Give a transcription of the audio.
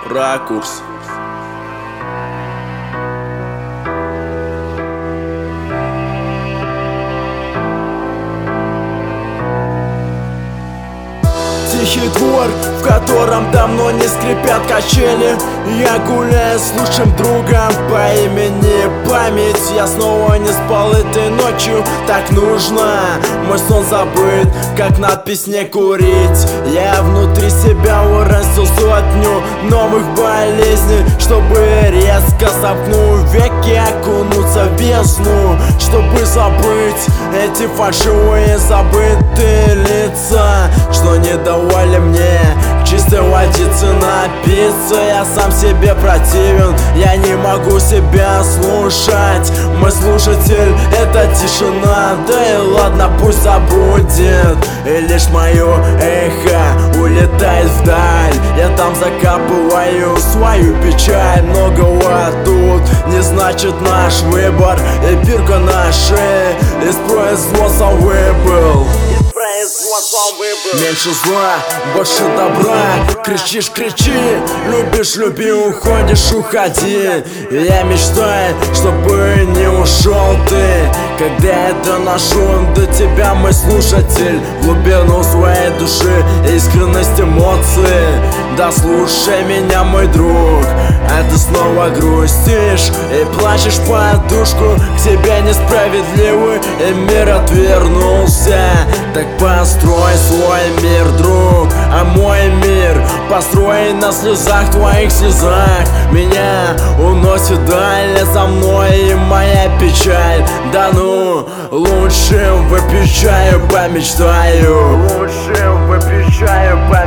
Ракурс. Тихий двор, в котором давно не скрипят качели. Я гуляю с лучшим другом по имени Память. Я снова не спал этой ночью, так нужно. Мой сон забыт, как надпись «не курить». Я внутри себя вырастил сотню новых болезней, чтобы резко сомкнуть веки, окунуться в бездну, чтобы забыть эти фальшивые забытые лица, что не давали мне чистой водицы напиться. Я сам себе противен, я не могу себя слушать. Мой слушатель — это тишина, да и ладно, пусть забудет. И лишь мое эхо улетает вдаль. Я там закапываю свою печаль. Многого тут не значит наш выбор. И бирка на шее из производства выбыл. Меньше зла, больше добра. Кричишь, кричи, любишь, люби, уходишь, уходи. Я мечтаю, чтобы не ушел ты. Когда я доношу до тебя, мой слушатель, глубину своей души, искренность эмоций. Да слушай меня, мой друг, а ты снова грустишь и плачешь в подушку. К тебе несправедливый и мир отвернулся. Так построй свой мир, друг, а мой мир построен на слезах, твоих слезах. Меня уносит далее за мной и моя печаль. Да ну, лучше выпью чаю, помечтаю. Лучше выпью чаю, помечтаю.